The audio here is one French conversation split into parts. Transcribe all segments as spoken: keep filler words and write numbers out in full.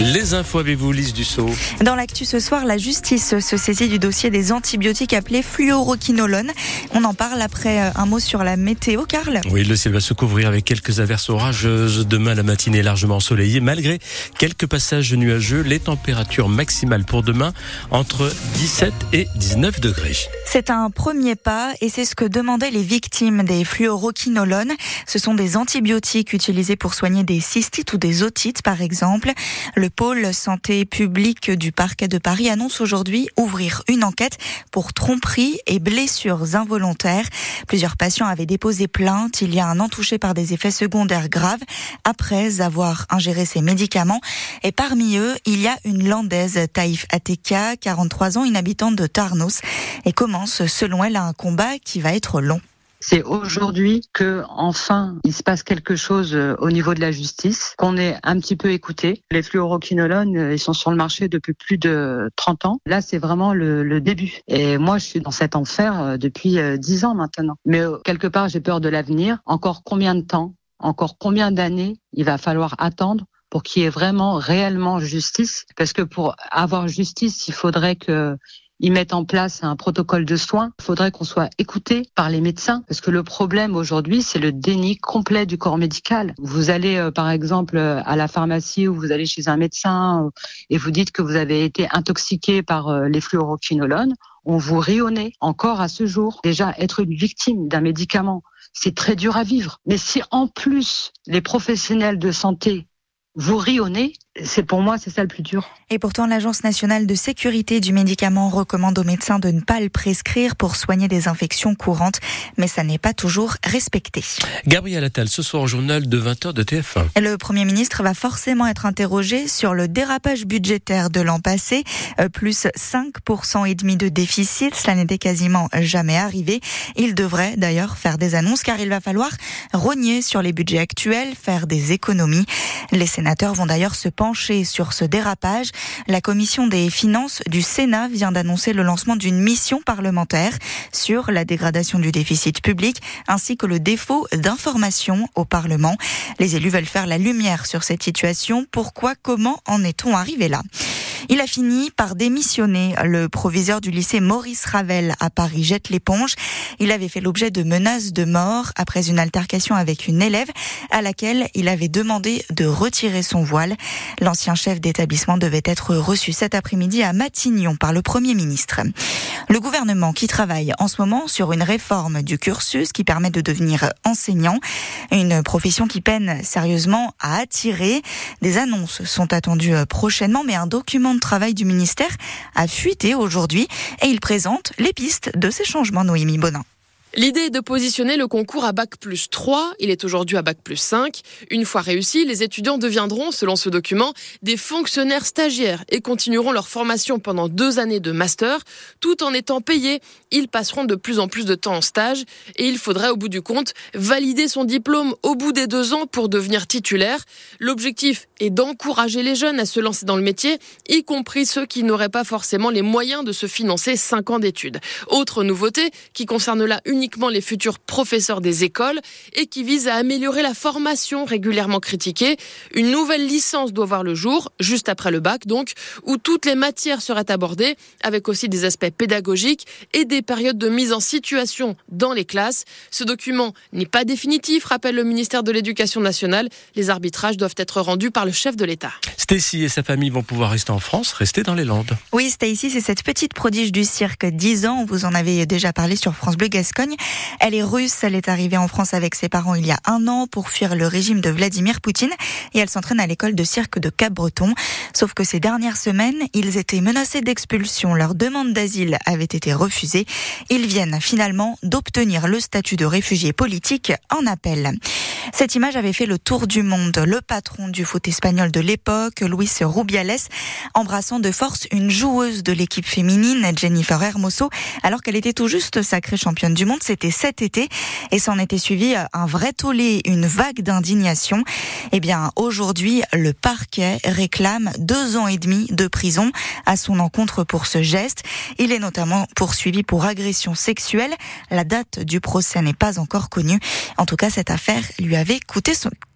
Les infos avec vous, Lise Dussault. Dans l'actu ce soir, la justice se saisit du dossier des antibiotiques appelés fluoroquinolone. On en parle après un mot sur la météo, Karl. Oui, le ciel va se couvrir avec quelques averses orageuses. Demain, la matinée est largement ensoleillée. Malgré quelques passages nuageux, les températures maximales pour demain entre dix-sept et dix-neuf degrés. C'est un premier pas et c'est ce que demandaient les victimes des fluoroquinolones. Ce sont des antibiotiques utilisés pour soigner des cystites ou des otites, par exemple. Le pôle santé publique du parquet de Paris annonce aujourd'hui ouvrir une enquête pour tromperie et blessures involontaires. Plusieurs patients avaient déposé plainte il y a un an, touchés par des effets secondaires graves après avoir ingéré ces médicaments. Et parmi eux, il y a une Landaise, Taïf Ateka, quarante-trois ans, une habitante de Tarnos, et commence, selon elle, un combat qui va être long. C'est aujourd'hui que, enfin, il se passe quelque chose au niveau de la justice, qu'on est un petit peu écouté. Les fluoroquinolones, ils sont sur le marché depuis plus de trente ans. Là, c'est vraiment le, le début. Et moi, je suis dans cet enfer depuis dix ans maintenant. Mais quelque part, j'ai peur de l'avenir. Encore combien de temps, encore combien d'années il va falloir attendre pour qu'il y ait vraiment, réellement justice? Parce que pour avoir justice, il faudrait que ils mettent en place un protocole de soins. Il faudrait qu'on soit écouté par les médecins, parce que le problème aujourd'hui, c'est le déni complet du corps médical. Vous allez, euh, par exemple, à la pharmacie ou vous allez chez un médecin euh, et vous dites que vous avez été intoxiqué par euh, les fluoroquinolones. On vous rit au nez. Encore à ce jour, déjà, être une victime d'un médicament, c'est très dur à vivre. Mais si en plus, les professionnels de santé vous rient au nez, c'est pour moi, c'est ça le plus dur. Et pourtant, l'Agence nationale de sécurité du médicament recommande aux médecins de ne pas le prescrire pour soigner des infections courantes, mais ça n'est pas toujours respecté. Gabriel Attal, ce soir au journal de vingt heures de T F un. Le Premier ministre va forcément être interrogé sur le dérapage budgétaire de l'an passé, euh, plus cinq pour cent et demi de déficit, cela n'était quasiment jamais arrivé. Il devrait d'ailleurs faire des annonces car il va falloir rogner sur les budgets actuels, faire des économies. Les sénateurs vont d'ailleurs se pencher sur ce dérapage. La commission des finances du Sénat vient d'annoncer le lancement d'une mission parlementaire sur la dégradation du déficit public ainsi que le défaut d'information au Parlement. Les élus veulent faire la lumière sur cette situation. Pourquoi, comment en est-on arrivé là ? Il a fini par démissionner. Le proviseur du lycée Maurice Ravel à Paris jette l'éponge. Il avait fait l'objet de menaces de mort après une altercation avec une élève à laquelle il avait demandé de retirer son voile. L'ancien chef d'établissement devait être reçu cet après-midi à Matignon par le Premier ministre. Le gouvernement qui travaille en ce moment sur une réforme du cursus qui permet de devenir enseignant, une profession qui peine sérieusement à attirer. Des annonces sont attendues prochainement, mais un document de travail du ministère a fuité aujourd'hui et il présente les pistes de ces changements. Noémie Bonin. L'idée est de positionner le concours à bac plus trois. Il est aujourd'hui à bac plus cinq. Une fois réussi, les étudiants deviendront, selon ce document, des fonctionnaires stagiaires et continueront leur formation pendant deux années de master. Tout en étant payés, ils passeront de plus en plus de temps en stage et il faudrait, au bout du compte, valider son diplôme au bout des deux ans pour devenir titulaire. L'objectif est d'encourager les jeunes à se lancer dans le métier, y compris ceux qui n'auraient pas forcément les moyens de se financer cinq ans d'études. Autre nouveauté qui concerne là uniquement les futurs professeurs des écoles et qui vise à améliorer la formation régulièrement critiquée. Une nouvelle licence doit voir le jour, juste après le bac donc, où toutes les matières seraient abordées, avec aussi des aspects pédagogiques et des périodes de mise en situation dans les classes. Ce document n'est pas définitif, rappelle le ministère de l'Éducation nationale. Les arbitrages doivent être rendus par le chef de l'État. Stacy et sa famille vont pouvoir rester en France, rester dans les Landes. Oui, Stacy, c'est cette petite prodige du cirque, dix ans, vous en avez déjà parlé sur France Bleu Gascogne. Elle est russe, elle est arrivée en France avec ses parents il y a un an pour fuir le régime de Vladimir Poutine et elle s'entraîne à l'école de cirque de Cap-Breton. Sauf que ces dernières semaines, ils étaient menacés d'expulsion. Leur demande d'asile avait été refusée. Ils viennent finalement d'obtenir le statut de réfugié politique en appel. Cette image avait fait le tour du monde. Le patron du foot espagnol de l'époque, Luis Rubiales, embrassant de force une joueuse de l'équipe féminine, Jennifer Hermoso, alors qu'elle était tout juste sacrée championne du monde. C'était cet été et s'en était suivi un vrai tollé, une vague d'indignation. Eh bien, aujourd'hui, le parquet réclame deux ans et demi de prison à son encontre pour ce geste. Il est notamment poursuivi pour agression sexuelle. La date du procès n'est pas encore connue. En tout cas, cette affaire lui avait coûté son,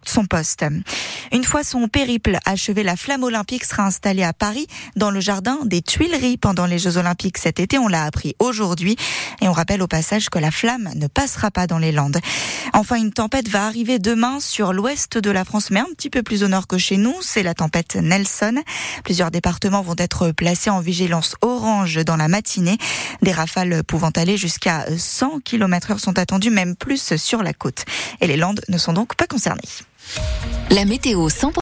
son poste. Une fois son périple achevé, la flamme olympique sera installée à Paris dans le jardin des Tuileries pendant les Jeux Olympiques cet été. On l'a appris aujourd'hui et on rappelle au passage que la flamme ne passera pas dans les Landes. Enfin, une tempête va arriver demain sur l'ouest de la France, mais un petit peu plus au nord que chez nous. C'est la tempête Nelson. Plusieurs départements vont être placés en vigilance orange dans la matinée. Des rafales pouvant aller jusqu'à cent kilomètres heure sont attendues, même plus sur la côte. Et les Landes ne sont donc pas concernées. La météo cent pour cent